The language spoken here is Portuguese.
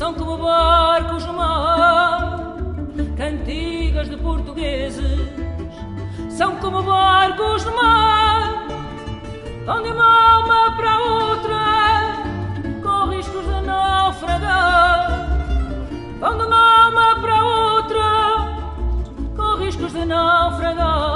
são como barcos no mar, cantigas de portugueses, são como barcos no mar, vão de uma alma para outra, com riscos de naufragar, vão de uma alma para outra, com riscos de naufragar.